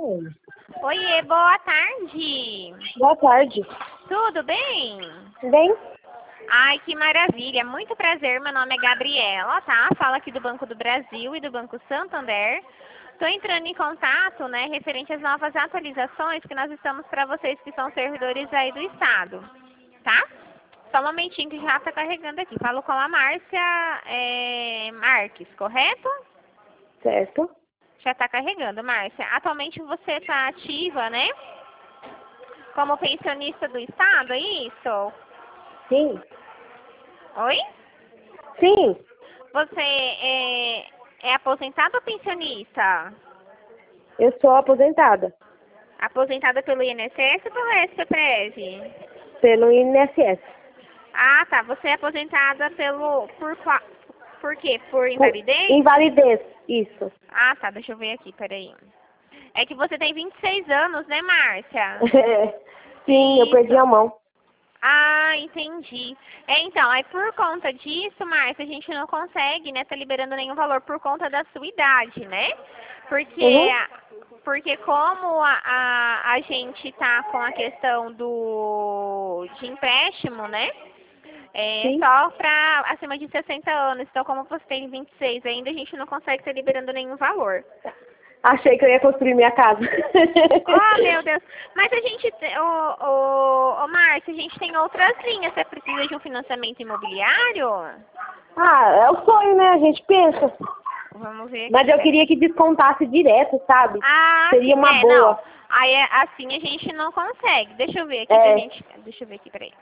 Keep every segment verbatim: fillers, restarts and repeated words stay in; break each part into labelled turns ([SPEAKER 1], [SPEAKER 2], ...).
[SPEAKER 1] Oi.
[SPEAKER 2] Oiê, boa tarde.
[SPEAKER 1] Boa tarde.
[SPEAKER 2] Tudo bem?
[SPEAKER 1] Bem?
[SPEAKER 2] Ai, que maravilha. Muito prazer, meu nome é Gabriela, tá? Fala aqui do Banco do Brasil e do Banco Santander. Estou entrando em contato, né, referente às novas atualizações que nós estamos para vocês que são servidores aí do Estado, tá? Só um momentinho que já está carregando aqui. Falo com a Márcia é, Marques, correto?
[SPEAKER 1] Certo.
[SPEAKER 2] Já está carregando, Márcia. Atualmente você está ativa, né? Como pensionista do Estado, é isso?
[SPEAKER 1] Sim.
[SPEAKER 2] Oi?
[SPEAKER 1] Sim.
[SPEAKER 2] Você é, é aposentado ou pensionista?
[SPEAKER 1] Eu sou aposentada
[SPEAKER 2] Aposentada pelo I N S S ou pelo S P P R?
[SPEAKER 1] pelo I N S S.
[SPEAKER 2] Ah, tá. Você é aposentada pelo... Por, qua- por quê? Por
[SPEAKER 1] Por
[SPEAKER 2] invalidez?
[SPEAKER 1] invalidez. Isso.
[SPEAKER 2] Ah, tá. Deixa eu ver aqui, peraí. É que você tem vinte e seis anos, né, Márcia?
[SPEAKER 1] Sim, eu perdi
[SPEAKER 2] Isso.
[SPEAKER 1] a mão.
[SPEAKER 2] Ah, entendi. É, então, aí por conta disso, Márcia, a gente não consegue, né, tá liberando nenhum valor por conta da sua idade, né? Porque,
[SPEAKER 1] Uhum.
[SPEAKER 2] porque como a, a, a gente tá com a questão do de empréstimo, né? É
[SPEAKER 1] Sim.
[SPEAKER 2] só para acima de sessenta anos. Então, como você tem vinte e seis ainda, a gente não consegue estar liberando nenhum valor.
[SPEAKER 1] Achei que eu ia construir minha casa.
[SPEAKER 2] Oh, meu Deus. Mas a gente, te- ô, ô, ô, Márcia, a gente tem outras linhas. Você precisa de um financiamento imobiliário?
[SPEAKER 1] Ah, é o sonho, né? A gente pensa.
[SPEAKER 2] Vamos ver aqui.
[SPEAKER 1] Mas eu
[SPEAKER 2] pera-
[SPEAKER 1] queria que descontasse direto, sabe?
[SPEAKER 2] Ah,
[SPEAKER 1] Seria
[SPEAKER 2] sim,
[SPEAKER 1] uma
[SPEAKER 2] é,
[SPEAKER 1] boa.
[SPEAKER 2] não. Aí, é- assim, a gente não consegue. Deixa eu ver aqui pra
[SPEAKER 1] É.
[SPEAKER 2] gente... Deixa eu ver aqui, peraí.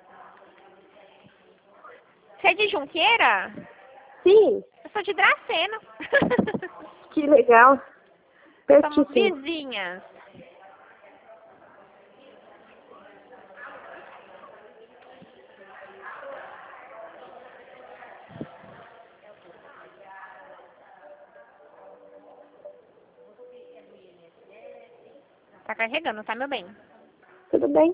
[SPEAKER 2] Você é de Junqueira?
[SPEAKER 1] Sim.
[SPEAKER 2] Eu sou de Dracena.
[SPEAKER 1] Que legal.
[SPEAKER 2] Somos
[SPEAKER 1] Pertíssimo.
[SPEAKER 2] vizinhas. Tá carregando, tá, meu bem?
[SPEAKER 1] Tudo bem?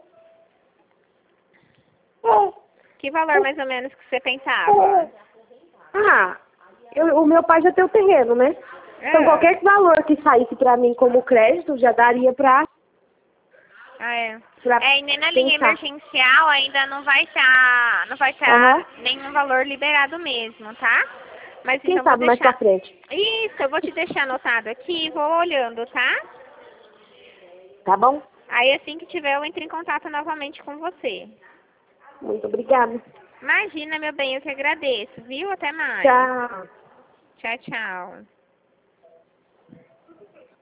[SPEAKER 1] É.
[SPEAKER 2] Que valor mais ou menos que você pensava?
[SPEAKER 1] Ah, eu- o meu pai já tem o terreno, né? Então
[SPEAKER 2] Ah,
[SPEAKER 1] qualquer valor que saísse pra mim como crédito já daria pra,
[SPEAKER 2] ah, é.
[SPEAKER 1] pra
[SPEAKER 2] É, e nem na linha
[SPEAKER 1] pensar.
[SPEAKER 2] emergencial ainda não vai estar, não vai estar
[SPEAKER 1] Aham.
[SPEAKER 2] nenhum valor liberado mesmo, tá? Mas
[SPEAKER 1] Quem
[SPEAKER 2] então vou
[SPEAKER 1] sabe mais pra
[SPEAKER 2] deixar.
[SPEAKER 1] frente.
[SPEAKER 2] Isso, eu vou te deixar anotado aqui, vou olhando, tá?
[SPEAKER 1] Tá bom?
[SPEAKER 2] Aí assim que tiver eu entro em contato novamente com você.
[SPEAKER 1] Muito obrigada.
[SPEAKER 2] Imagina, meu bem, eu que agradeço, viu? Até mais.
[SPEAKER 1] Tchau.
[SPEAKER 2] Tchau, tchau.